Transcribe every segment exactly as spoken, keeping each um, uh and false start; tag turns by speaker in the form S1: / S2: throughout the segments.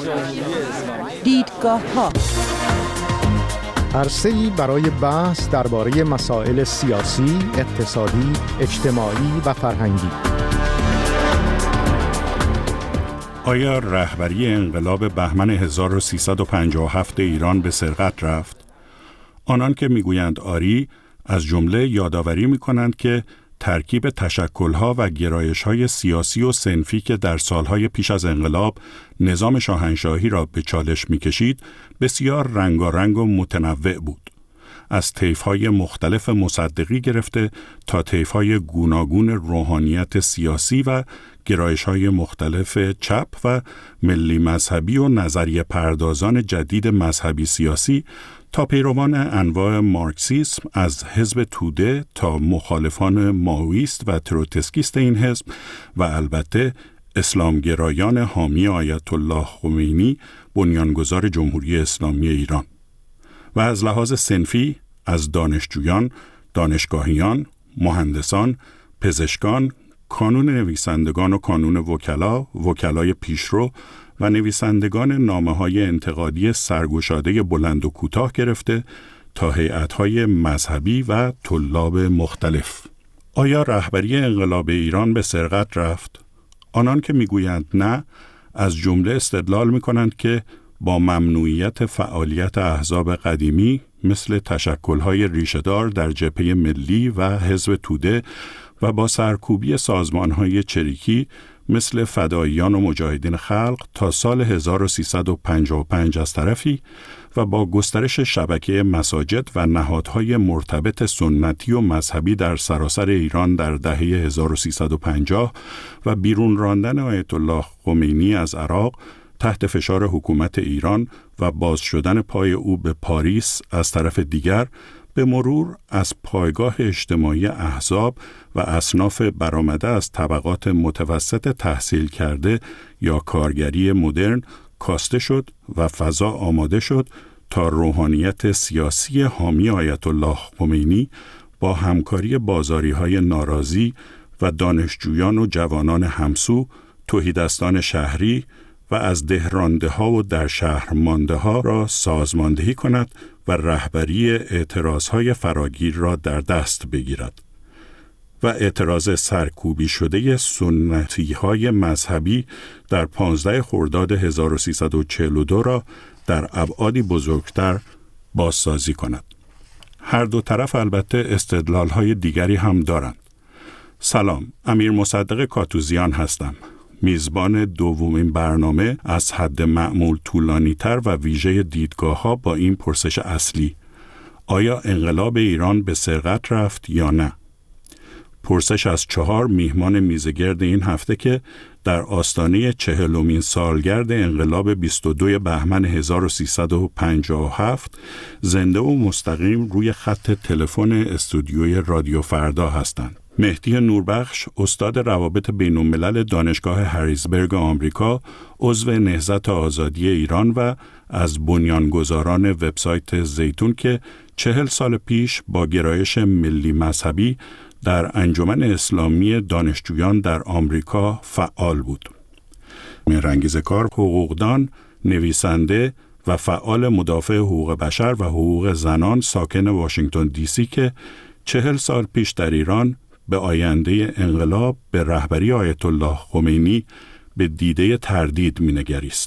S1: دیدگاه‌ها،
S2: عرصه‌ای برای بحث درباره مسائل سیاسی، اقتصادی، اجتماعی و فرهنگی.
S3: آیا رهبری انقلاب بهمن هزار و سیصد و پنجاه و هفت ایران به سرقت رفت؟ آنان که میگویند آری، از جمله یادآوری می‌کنند که ترکیب تشکل‌ها و گرایش‌های سیاسی و صنفی که در سالهای پیش از انقلاب نظام شاهنشاهی را به چالش می‌کشید، بسیار رنگارنگ و متنوع بود. از طیف‌های مختلف مصدقی گرفته تا طیف‌های گوناگون روحانیت سیاسی و گرایش‌های مختلف چپ و ملی مذهبی و نظریه پردازان جدید مذهبی سیاسی تا پیروان انواع مارکسیسم از حزب توده تا مخالفان مائویست و تروتسکیست این حزب و البته اسلامگرایان حامی آیت الله خمینی، بنیانگذار جمهوری اسلامی ایران. و از لحاظ صنفی از دانشجویان، دانشگاهیان، مهندسان، پزشکان، کانون نویسندگان و کانون وکلا، وکلای پیشرو و نویسندگان نامه‌های انتقادی سرگشاده بلند و کوتاه گرفته تا هیئت‌های مذهبی و طلاب مختلف. آیا رهبری انقلاب ایران به سرقت رفت؟ آنان که میگویند نه، از جمله استدلال می‌کنند که با ممنوعیت فعالیت احزاب قدیمی مثل تشکل‌های ریشه‌دار در جبهه ملی و حزب توده و با سرکوبی سازمان‌های چریکی مثل فداییان و مجاهدین خلق تا سال هزار و سیصد و پنجاه و پنج از طرفی و با گسترش شبکه مساجد و نهادهای مرتبط سنتی و مذهبی در سراسر ایران در دهه هزار و سیصد و پنجاه و بیرون راندن آیت الله خمینی از عراق تحت فشار حکومت ایران و باز شدن پای او به پاریس از طرف دیگر، به مرور از پایگاه اجتماعی احزاب و اصناف برآمده از طبقات متوسط تحصیل کرده یا کارگری مدرن کاسته شد و فضا آماده شد تا روحانیت سیاسی حامی آیت الله خمینی با همکاری بازاری‌های ناراضی و دانشجویان و جوانان همسو، تهیدستان شهری و از دهرانده ها و در شهر مانده ها را سازماندهی کند و رهبری اعتراضهای فراگیر را در دست بگیرد و اعتراض سرکوبی شده سنتی های مذهبی در پانزده خرداد هزار و سیصد و چهل و دو را در ابعادی بزرگتر بازسازی کند. هر دو طرف البته استدلال های دیگری هم دارند. سلام، امیر مصدق کاتوزیان هستم. میزبان دومین برنامه از حد معمول طولانی‌تر و ویژه دیدگاه‌ها با این پرسش اصلی: آیا انقلاب ایران به سرقت رفت یا نه؟ پرسش از چهار میهمان میزگرد این هفته که در آستانه چهلمین سالگرد انقلاب بیست و دو بهمن هزار و سیصد و پنجاه و هفت زنده و مستقیم روی خط تلفن استودیوی رادیو فردا هستند. مهدی نوربخش، استاد روابط بین الملل دانشگاه هریزبرگ آمریکا، عضو نهضت آزادی ایران و از بنیانگذاران وبسایت زیتون که چهل سال پیش با گرایش ملی مذهبی در انجمن اسلامی دانشجویان در آمریکا فعال بود. مهرانگیز کار، حقوقدان، نویسنده و فعال مدافع حقوق بشر و حقوق زنان ساکن واشنگتن دی سی که چهل سال پیش در ایران به آینده انقلاب به رهبری آیت الله خمینی به دیده تردید می‌نگریست.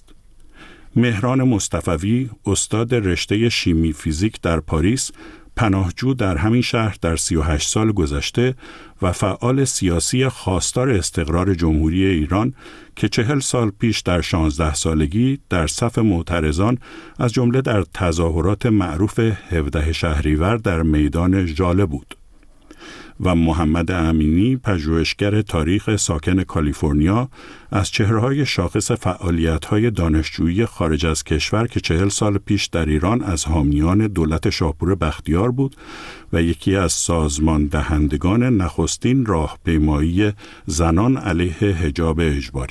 S3: مهران مصطفوی، استاد رشته شیمی فیزیک در پاریس، پناهجو در همین شهر در سی و هشت سال گذشته و فعال سیاسی خواستار استقرار جمهوری ایران که چهل سال پیش در شانزده سالگی در صف معترضان از جمله در تظاهرات معروف هفدهم شهریور در میدان ژاله بود. و محمد امینی، پژوهشگر تاریخ ساکن کالیفرنیا، از چهره‌های شاخص فعالیت‌های دانشجویی خارج از کشور که چهل سال پیش در ایران از حامیان دولت شاپور بختیار بود و یکی از سازمان دهندگان نخستین راهپیمایی زنان علیه حجاب اجباری.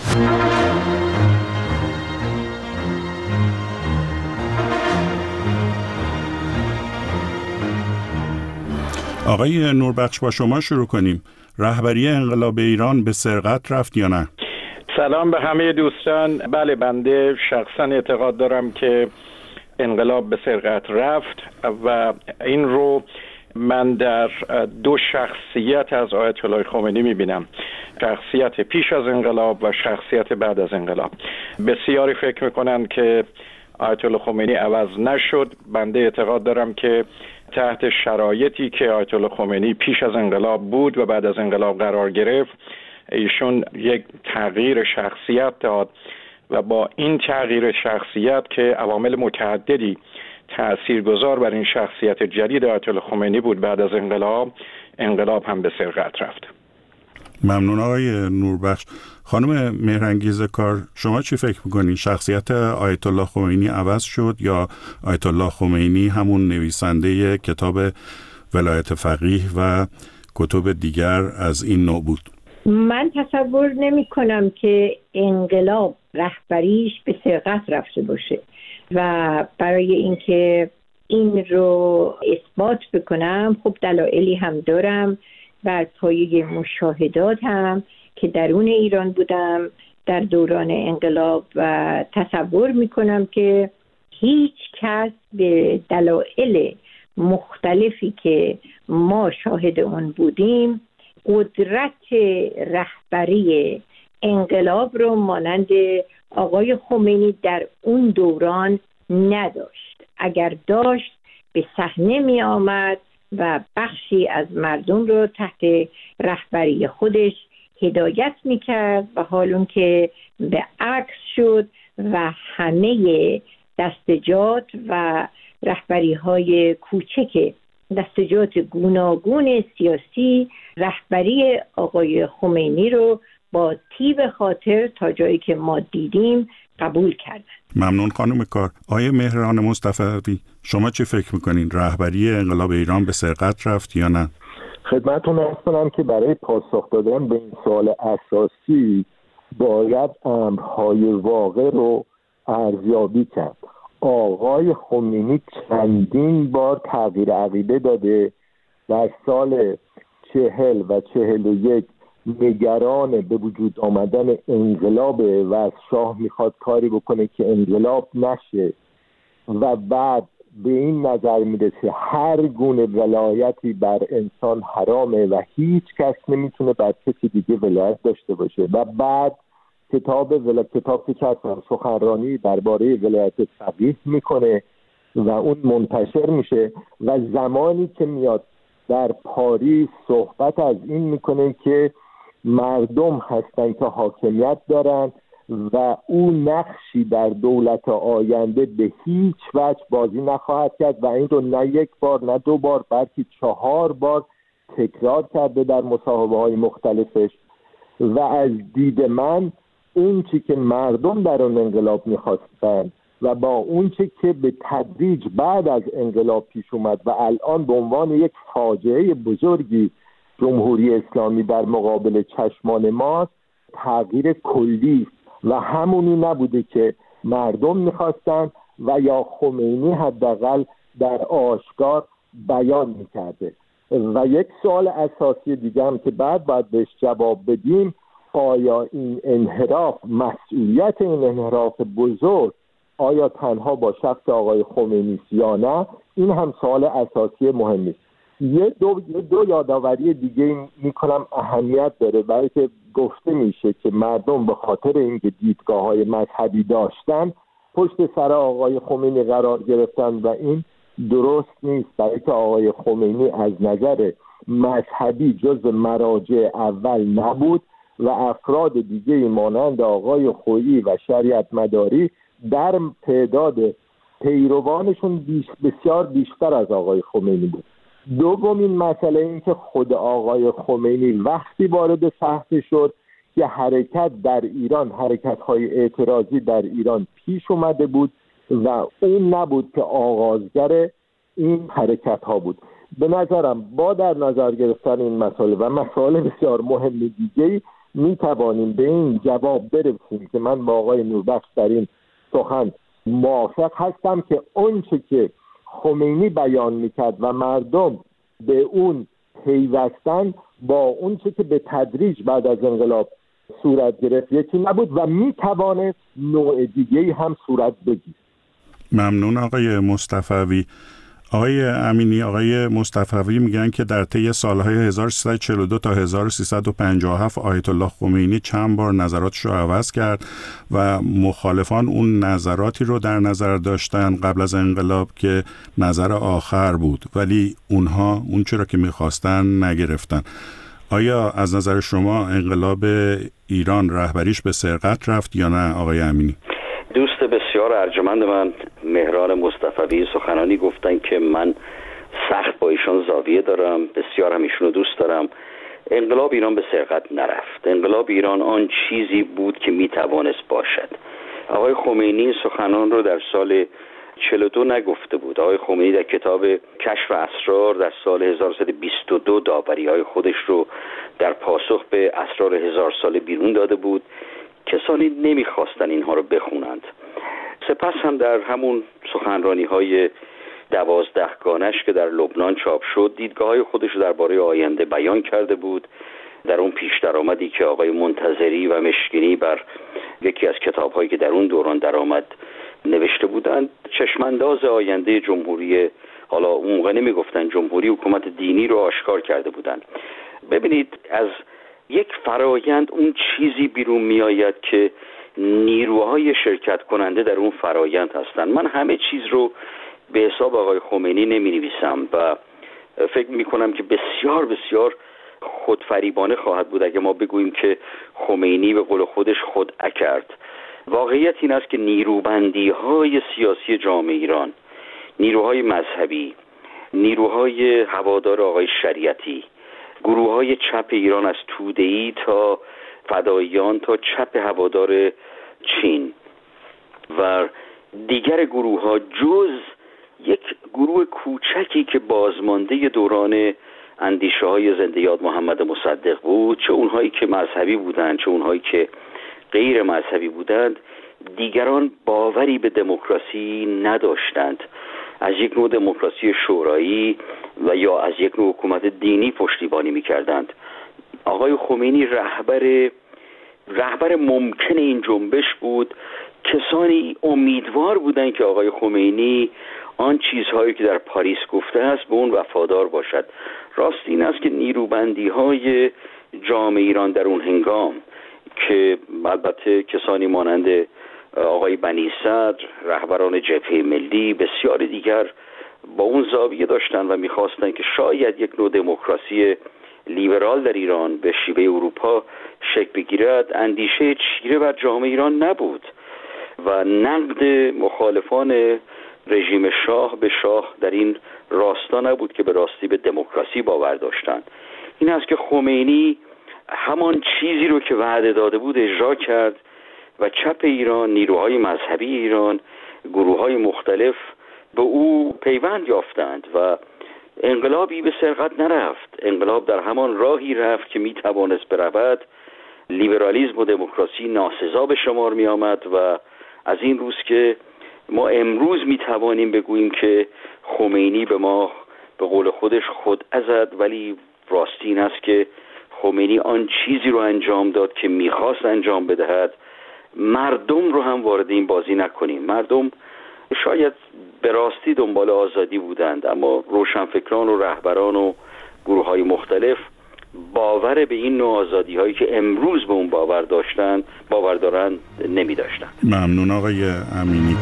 S3: آقای نوربخش، با شما شروع کنیم. رهبری انقلاب ایران به سرقت رفت یا نه؟
S1: سلام به همه دوستان. بله، بنده شخصا اعتقاد دارم که انقلاب به سرقت رفت و این رو من در دو شخصیت از آیت الله خمینی میبینم، شخصیت پیش از انقلاب و شخصیت بعد از انقلاب. بسیاری فکر میکنن که آیت الله خمینی عوض نشد. بنده اعتقاد دارم که تحت شرایطی که آیت الله خمینی پیش از انقلاب بود و بعد از انقلاب قرار گرفت، ایشون یک تغییر شخصیت داد و با این تغییر شخصیت که عوامل متعددی تأثیرگذار بر این شخصیت جدید آیت الله خمینی بود، بعد از انقلاب انقلاب هم به سرقت رفت.
S3: ممنون آقای نوربخش. خانم مهرانگیز کار، شما چی فکر میکنین؟ شخصیت آیت الله خمینی عوض شد یا آیت الله خمینی همون نویسنده کتاب ولایت فقیه و کتب دیگر از این نوع بود؟
S4: من تصور نمی کنم که انقلاب رهبریش به سرقت رفته باشه و برای اینکه این رو اثبات بکنم خب دلایلی هم دارم، بر پایه مشاهدات هم که درون ایران بودم در دوران انقلاب و تصور میکنم که هیچ کس به دلایل مختلفی که ما شاهد اون بودیم قدرت رهبری انقلاب رو مانند آقای خمینی در اون دوران نداشت. اگر داشت به صحنه می آمد و بخشی از مردم رو تحت رهبری خودش هدایت می کرد و حال اون که به عکس شد و همه دستجات و رهبری های کوچک دستجات گوناگون سیاسی رهبری آقای خمینی رو با طیب خاطر تا جایی که ما دیدیم قبول کردن.
S3: ممنون خانم کار. آیه مهران مصطفی، شما چی فکر میکنین؟ رهبری انقلاب ایران به سرقت رفت یا نه؟
S5: خدمتتون عرض کنم که برای پاسخ دادن به این سوال اساسی باید امرهای واقع رو ارزیابی کرد. آقای خمینی چندین بار تغییر عقیده داده. در سال چهل و چهل و یک نگران به وجود آمدن انقلابه و از شاه میخواد کاری بکنه که انقلاب نشه و بعد به این نظر میرسه هر گونه ولایتی بر انسان حرامه و هیچ کس نمیتونه بر کسی دیگه ولایت داشته باشه و بعد کتاب ولایت کتاب که چند سخنرانی درباره ولایت فقیه میکنه و اون منتشر میشه و زمانی که میاد در پاریس صحبت از این میکنه که مردم هستن که حاکمیت دارن و او نقشی در دولت آینده به هیچ وجه بازی نخواهد کرد و این رو نه یک بار نه دو بار بلکه چهار بار تکرار کرده در مصاحبه های مختلفش. و از دید من اون چی که مردم در اون انقلاب میخواستن و با اون چی که به تدریج بعد از انقلاب پیش اومد و الان به عنوان یک فاجعه بزرگی جمهوری اسلامی در مقابل چشمان ماست، تغییر کلی و همونی نبوده که مردم میخواستن و یا خمینی حداقل در آشکار بیان میکرده. و یک سوال اساسی دیگه هم که بعد باید بهش جواب بدیم، آیا این انحراف، مسئولیت این انحراف بزرگ آیا تنها با شخص آقای خمینی است یا نه؟ این هم سوال اساسی مهمی است. یه دو, دو یادآوری دیگه میکنم اهمیت داره، برای که گفته میشه که مردم به خاطر اینکه دیدگاه‌های مذهبی داشتن پشت سر آقای خمینی قرار گرفتن و این درست نیست، برای که آقای خمینی از نظر مذهبی جز مراجع اول نبود و افراد دیگه مانند آقای خویی و شریعت مداری در تعداد پیروانشون بیش بسیار بیشتر از آقای خمینی بود. دومین مسئله این که خود آقای خمینی وقتی وارد صحنه شد که حرکت در ایران، حرکت‌های اعتراضی در ایران پیش اومده بود و اون نبود که آغازگر این حرکت‌ها بود. به نظرم با در نظر گرفتن این مسئله و مسائل بسیار مهم دیگه‌ای می توانیم به این جواب برسیم که من با آقای نوربخش در این سخن موافق هستم که اون چه که خمینی بیان میکرد و مردم به اون پیوستن با اون چه که به تدریج بعد از انقلاب صورت گرفت، یکی نبود و میتوانست نوع دیگه‌ای هم صورت بگیره.
S3: ممنون آقای مصطفوی. آقای امینی، آقای مصطفوی میگن که در طی سالهای هزار و سیصد و چهل و دو تا هزار و سیصد و پنجاه و هفت آیت الله خمینی چند بار نظراتش رو عوض کرد و مخالفان اون نظراتی رو در نظر داشتن قبل از انقلاب که نظر آخر بود، ولی اونها اون چرا که میخواستن نگرفتن. آیا از نظر شما انقلاب ایران رهبریش به سرقت رفت یا نه آقای امینی؟
S6: دوست بسیار ارجمند من مهران مصطفوی سخنانی گفتن که من سخت با ایشان زاویه دارم، بسیار هم ایشونو دوست دارم. انقلاب ایران به سرقت نرفت. انقلاب ایران آن چیزی بود که میتوانست باشد. آقای خمینی سخنان رو در سال چهل و دو نگفته بود. آقای خمینی در کتاب کشف اسرار در سال هزار و سیصد و بیست و دو داوری‌های خودش رو در پاسخ به اسرار هزار ساله بیرون داده بود. کسانی نمیخواستن اینها رو بخونند. سپس هم در همون سخنرانی‌های دوازدهگانش که در لبنان چاپ شد دیدگاه‌های خودش رو درباره آینده بیان کرده بود. در اون پیش درآمدی که آقای منتظری و مشکینی بر یکی از کتاب‌هایی که در اون دوران درآمد نوشته بودند چشمانداز آینده جمهوری، حالا اون موقع نمیگفتن جمهوری، حکومت دینی رو آشکار کرده بودند. ببینید از یک فرایند اون چیزی بیرون می آید که نیروهای شرکت کننده در اون فرایند هستند. من همه چیز رو به حساب آقای خمینی نمی نویسم و فکر می کنم که بسیار بسیار خودفریبانه خواهد بود اگه ما بگوییم که خمینی به قول خودش خدعه کرد. واقعیت این است که نیروبندی های سیاسی جامعه ایران، نیروهای مذهبی، نیروهای هوادار آقای شریعتی، گروه های چپ ایران از توده‌ای تا فداییان تا چپ هوادار چین و دیگر گروه ها جز یک گروه کوچکی که بازمانده دوران اندیشه های زنده یاد محمد مصدق بود، چه اونهایی که مذهبی بودند چه اونهایی که غیر مذهبی بودند، دیگران باوری به دموکراسی نداشتند. از یک نوع دموکراسی شورایی و یا از یک نوع حکومت دینی پشتیبانی می‌کردند. آقای خمینی رهبر رهبر ممکن این جنبش بود. کسانی امیدوار بودند که آقای خمینی آن چیزهایی که در پاریس گفته است به اون وفادار باشد. راست این است که نیروبندی‌های جامعه ایران در اون هنگام که البته کسانی مانند آقای بنی صدر، رهبران جبهه ملی، بسیار دیگر با اون زاویه داشتن و میخواستن که شاید یک نوع دموکراسی لیبرال در ایران به شیوه اروپا شکل بگیرد، اندیشه چیره بر جامعه ایران نبود و نقد مخالفان رژیم شاه به شاه در این راستا نبود که به راستی به دموکراسی باور داشتند. این است که خمینی همان چیزی رو که وعده داده بود اجرا کرد و چپ ایران، نیروهای مذهبی ایران، گروه‌های مختلف به او پیوند یافتند و انقلابی به سرقت نرفت. انقلاب در همان راهی رفت که می توانست برود. لیبرالیسم و دموکراسی ناسزا به شمار می آمد و از این روز که ما امروز می توانیم بگوییم که خمینی به ما به قول خودش خدعه زد، ولی راستی این است که خمینی آن چیزی رو انجام داد که میخواست انجام بدهد. مردم رو هم وارد این بازی نکنیم. مردم شاید به راستی دنبال آزادی بودند، اما روشنفکران و رهبران و گروه های مختلف باور به این نوع آزادی هایی که امروز به اون باور داشتن باور دارن نمی داشتن.
S3: ممنون آقای امینی.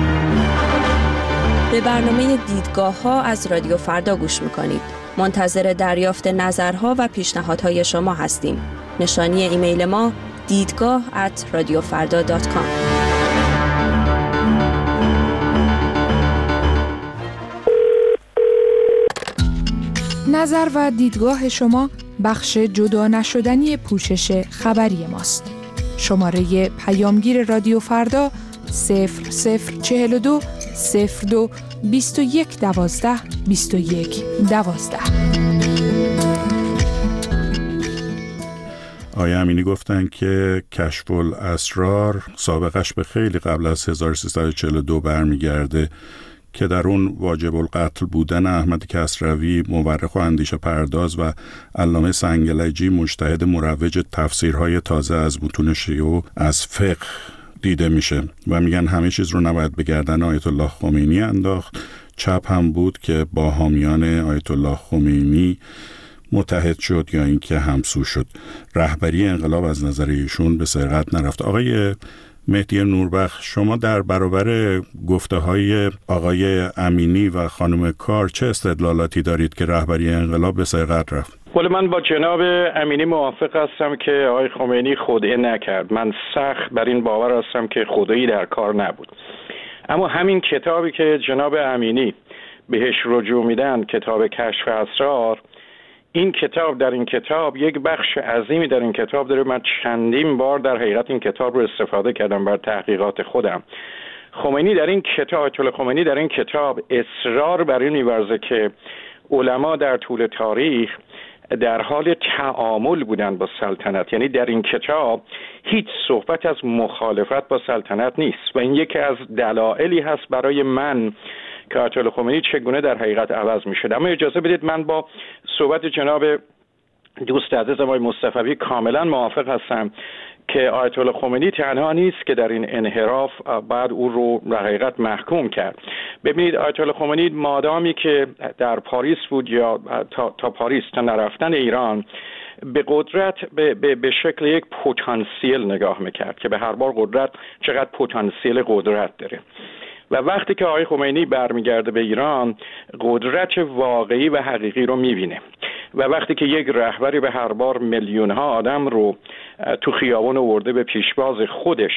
S7: به برنامه دیدگاه ها از رادیو فردا گوش میکنید. منتظر دریافت نظرها و پیشنهادهای شما هستیم. نشانی ایمیل ما دیدگاه ات رادیو فردا دات کام.
S8: نظر و دیدگاه شما بخش جدا نشدنی پوشش خبری ماست. شماره پیامگیر رادیو فردا صفر صفر چهل و دو صفر دو بیست و یک دوازده بیست و یک دوازده.
S3: آقای امینی گفتن که کشف الاسرار سابقش به خیلی قبل از هزار و سیصد و چهل و دو برمیگرده که در اون واجب القتل بودن احمد کسروی مورخ و اندیشه پرداز و علامه سنگلجی مجتهد مروج تفسیرهای تازه از متون شیعه و از فقه دیده میشه و میگن همه چیز رو نباید به گردن آیت الله خمینی انداخت. چپ هم بود که با حامیان آیت الله خمینی متحد شد یا اینکه همسو شد. رهبری انقلاب از نظر ایشون به سرقت نرفت. آقای مهدی نوربخش، شما در برابر گفته های آقای امینی و خانم کار چه استدلالاتی دارید که رهبری انقلاب به سرقت رفت؟
S1: ولی من با جناب امینی موافق هستم که آقای خمینی خودعه نکرد. من سخت بر این باور هستم که خودعه‌ای در کار نبود. اما همین کتابی که جناب امینی بهش رجوع میدن، کتاب کشف اسرار، این کتاب در این کتاب یک بخش عظیمی در این کتاب داره. من چندین بار در حقیقت این کتاب رو استفاده کردم بر تحقیقات خودم. خمینی در این کتاب آیت الله خمینی در این کتاب اصرار بر این می‌ورزه که علما در طول تاریخ در حال تعامل بودن با سلطنت. یعنی در این کتاب هیچ صحبت از مخالفت با سلطنت نیست و این یکی از دلایلی هست برای من که آیت الله خمینی چگونه در حقیقت عوض می‌شد. اما اجازه بدید من با صحبت جناب دوست عزیزم آقای مصطفی کاملا موافق هستم که آیت الله خمینی تنها نیست که در این انحراف بعد او رو در حقیقت محکوم کرد. ببینید آیت الله خمینی مادامی که در پاریس بود یا تا, تا پاریس تا نرفتن ایران به قدرت به, به, به شکل یک پتانسیل نگاه میکرد که به هر بار قدرت چقدر پتانسیل قدرت داره و وقتی که آقای خمینی برمیگرده به ایران قدرت واقعی و حقیقی رو میبینه و وقتی که یک رهبری به هر بار میلیون ها آدم رو تو خیابان آورده به پیشواز خودش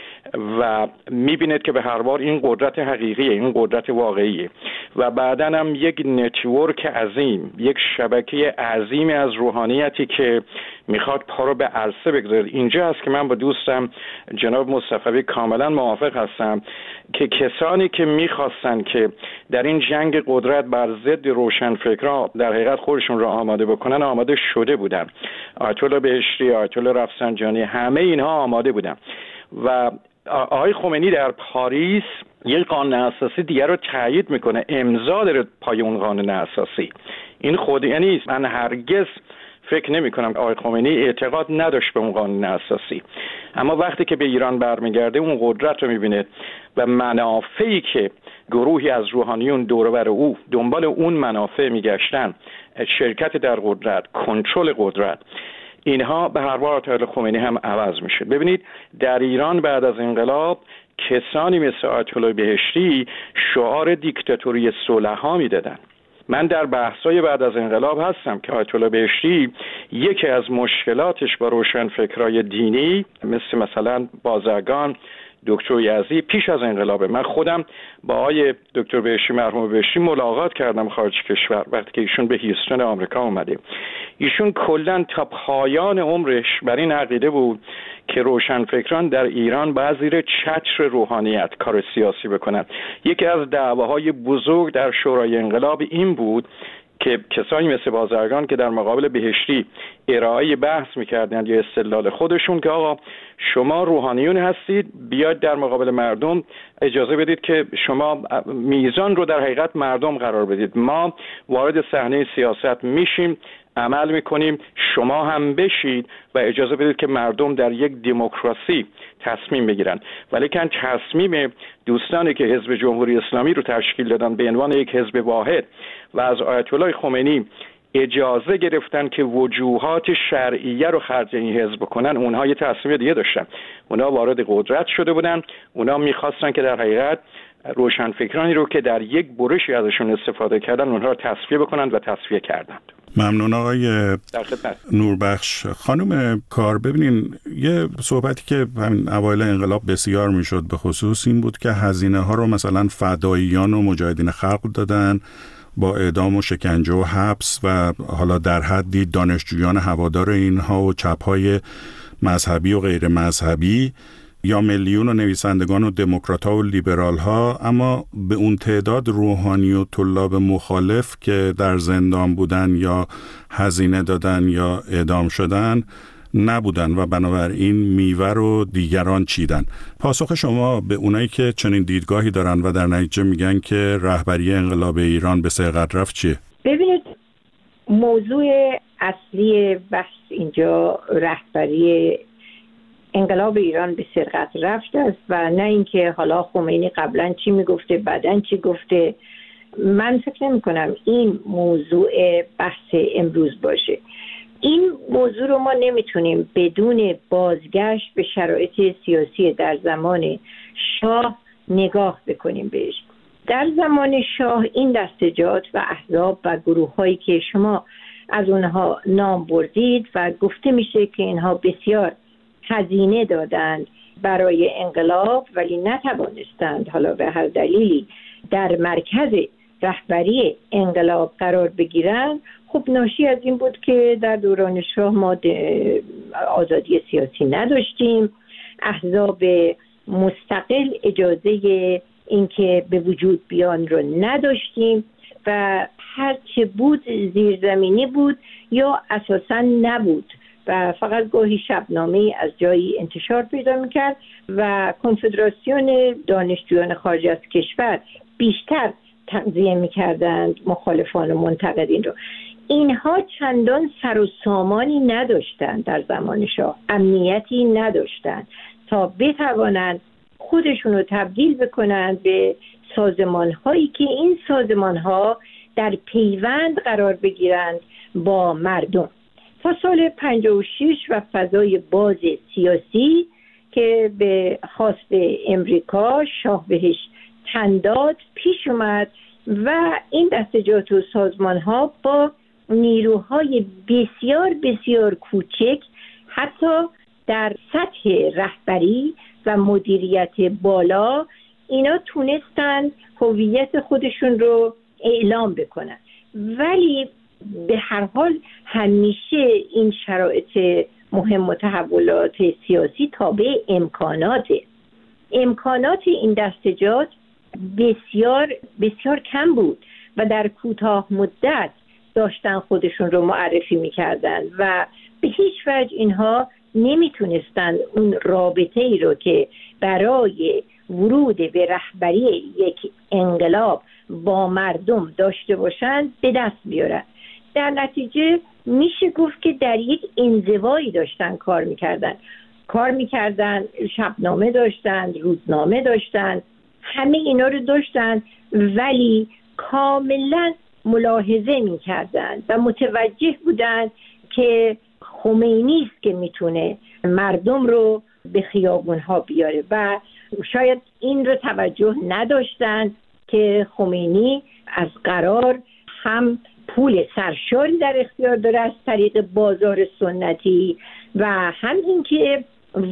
S1: و میبیند که به هر بار این قدرت حقیقیه، این قدرت واقعیه و بعداً هم یک نتورک عظیم، یک شبکه عظیمی از روحانیتی که میخواد پا رو به عرصه بگذاره. اینجا هست که من با دوستم جناب مصطفی کاملا موافق هستم که کسانی که میخواستن که در این جنگ قدرت بر ضد روشنفکران در حقیقت خودشون رو آماده بکنن آماده شده بودن. آیت الله بهشتی، آیت الله رفسنجانی، همه اینها آماده بودن و آقای خمینی در پاریس یک قانون اساسی دیگر رو تایید میکنه، امضا داره پای اون قانون اساسی. این خودی نیست. من هرگز فکر نمی کنم آقای خمینی اعتقاد نداشت به اون قانون اساسی، اما وقتی که به ایران برمیگرده اون قدرت رو میبینه و منافعی که گروهی از روحانیون دور و بر او دنبال اون منافع میگشتن، شرکت در قدرت، کنترل قدرت، اینها به هر بار آیت خمینی هم عوض میشه. ببینید در ایران بعد از انقلاب کسانی مثل آیت الله بهشتی شعار دیکتاتوری صلح‌ها میدادن. من در بحث‌های بعد از انقلاب هستم که آیت الله بهشتی یکی از مشکلاتش با روشنفکرای دینی مثل مثلا بازرگان، دکتر یزدی پیش از انقلابه. من خودم با آقای دکتر بهشتی مرحوم بهشتی ملاقات کردم خارج کشور وقتی که ایشون به هیوستن آمریکا اومده. ایشون کلاً تا پایان عمرش بر این عقیده بود که روشنفکران در ایران باید زیر چتر روحانیت کار سیاسی بکنن. یکی از دعواهای بزرگ در شورای انقلاب این بود که کسانی مثل بازرگان که در مقابل بهشتی ارائه بحث میکردند یا استدلال خودشون که آقا شما روحانیون هستید، بیاید در مقابل مردم اجازه بدید که شما میزان رو در حقیقت مردم قرار بدید، ما وارد صحنه سیاست میشیم، عمل میکنیم، شما هم بشید و اجازه بدید که مردم در یک دموکراسی تصمیم بگیرن. ولی که تصمیم دوستانی که حزب جمهوری اسلامی رو تشکیل دادن به عنوان یک حزب واحد و از آیت الله خمینی اجازه گرفتن که وجوهات شرعیه رو خرج این حزب کنن، اونها یه تصمیم دیگه داشتن. اونها وارد قدرت شده بودن، اونها میخواستن که در حقیقت روشنفکرانی رو که در یک برشی ازشون استفاده کردن اونها رو تصفیه بکنند و تصفیه کردند.
S3: ممنون آقای نوربخش. خانم کار، ببینین یه صحبتی که همین اوایل انقلاب بسیار میشد به خصوص این بود که هزینه ها رو مثلا فداییان و مجاهدین خلق دادن با اعدام و شکنجه و حبس و حالا در حدی دانشجویان هوادار اینها و چپ‌های مذهبی و غیر مذهبی یا میلیون و نویسندگان و دموکرات‌ها و لیبرال‌ها، اما به اون تعداد روحانی و طلاب مخالف که در زندان بودن یا هزینه دادن یا اعدام شدن نبودن و بنابراین میوه رو دیگران چیدن. پاسخ شما به اونایی که چنین دیدگاهی دارن و در نتیجه میگن که رهبری انقلاب ایران به سرقت رفت چیه؟
S4: ببینید، موضوع اصلی بحث اینجا رهبری انقلاب ایران به سرقت رفت است و نه اینکه حالا خمینی قبلا چی میگفته بعدن چی گفته. من فکر نمی کنم این موضوع بحث امروز باشه. این موضوع رو ما نمیتونیم بدون بازگشت به شرایط سیاسی در زمان شاه نگاه بکنیم بهش. در زمان شاه این دستجات و احزاب و گروه هایی که شما از اونها نام بردید و گفته میشه که اینها بسیار هزینه دادند برای انقلاب ولی نتوانستند حالا به هر دلیلی در مرکز رهبری انقلاب قرار بگیرن، خب ناشی از این بود که در دوران شاه ما آزادی سیاسی نداشتیم، احزاب مستقل اجازه اینکه به وجود بیان رو نداشتیم و هر چه بود زیرزمینی بود یا اساساً نبود و فقط گاهی شبنامه از جایی انتشار پیدا میکرد و کنفدراسیون دانشجویان خارج از کشور بیشتر تغذیه میکردند مخالفان و منتقدین رو. اینها چندان سر و سامانی نداشتند در زمان شاه، امنیتی نداشتند تا بتوانند خودشون رو تبدیل بکنند به سازمان هایی که این سازمان ها در پیوند قرار بگیرند با مردم. تا سال پنجاه و شش و فضای باز سیاسی که به خواست امریکا شاه بهش تن داد پیش اومد و این دستجات و سازمان ها با نیروهای بسیار بسیار کوچک حتی در سطح رهبری و مدیریت بالا اینا تونستن هویت خودشون رو اعلام بکنن. ولی به هر حال همیشه این شرایط مهم و تحولات سیاسی تابع امکاناته. امکانات این دستجات بسیار بسیار کم بود و در کوتاه مدت داشتن خودشون رو معرفی میکردن و به هیچ وجه اینها نمیتونستن اون رابطه ای رو که برای ورود به رهبری یک انقلاب با مردم داشته باشند به دست بیارن. در نتیجه میشه گفت که در یک انزوایی داشتن کار میکردن کار میکردن شبنامه داشتن، روزنامه داشتن، همه اینا رو داشتن ولی کاملا ملاحظه میکردن و متوجه بودن که خمینی است که میتونه مردم رو به خیابونها بیاره و شاید این رو توجه نداشتن که خمینی از قرار هم پول سرشاری در اختیار داره از طریق بازار سنتی و هم اینکه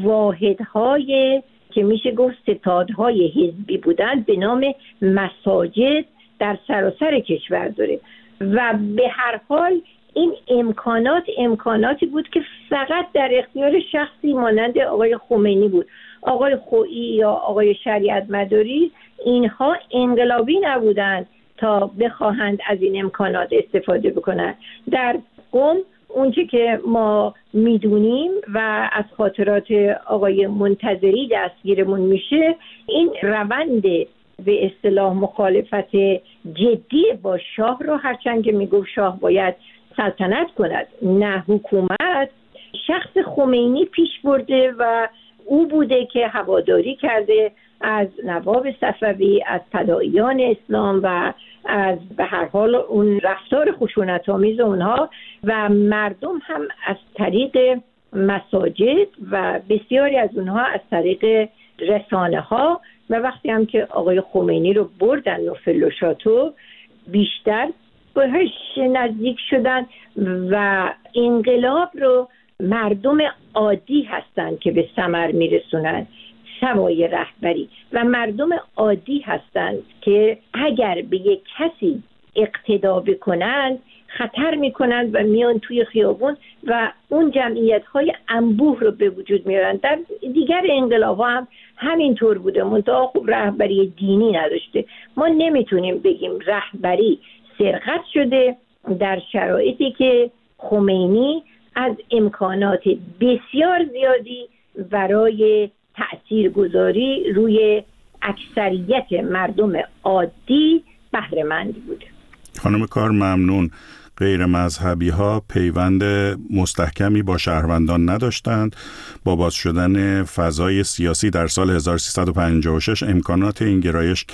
S4: واحدهای که میشه گفت ستادهای حزبی بودن به نام مساجد در سراسر کشور داره و به هر حال این امکانات امکاناتی بود که فقط در اختیار شخصی مانند آقای خمینی بود. آقای خویی یا آقای شریعت مداری اینها انقلابی نبودند تا بخواهند از این امکانات استفاده بکنند. در قم اونچه که ما میدونیم و از خاطرات آقای منتظری دستگیرمون میشه این روند به اصطلاح مخالفت جدی با شاه رو، هرچند که میگفت شاه باید سلطنت کند نه حکومت، شخص خمینی پیش برده و او بوده که هواداری کرده از نواب صفوی، از فداییان اسلام و از به هر حال اون رفتار خشونت‌آمیز اونها و مردم هم از طریق مساجد و بسیاری از اونها از طریق رسانه ها و وقتی هم که آقای خمینی رو بردن نوفل و شاتو بیشتر بهش نزدیک شدن و انقلاب رو مردم عادی هستند که به ثمر میرسونن سوای رهبری و مردم عادی هستند که اگر به یک کسی اقتدا بکنند خطر میکنند و میان توی خیابون و اون جمعیت های انبوه رو به وجود میارن. در دیگر انقلاب ها هم همینطور بوده، منتها خوب رهبری دینی نداشته. ما نمیتونیم بگیم رهبری سرقت شده در شرایطی که خمینی از امکانات بسیار زیادی برای تأثیرگذاری روی اکثریت مردم عادی بهره مند بوده.
S3: خانم کار ممنون. غیر مذهبی ها پیوند مستحکمی با شهروندان نداشتند. با باز شدن فضای سیاسی در سال هزار و سیصد و پنجاه و شش امکانات این گرایش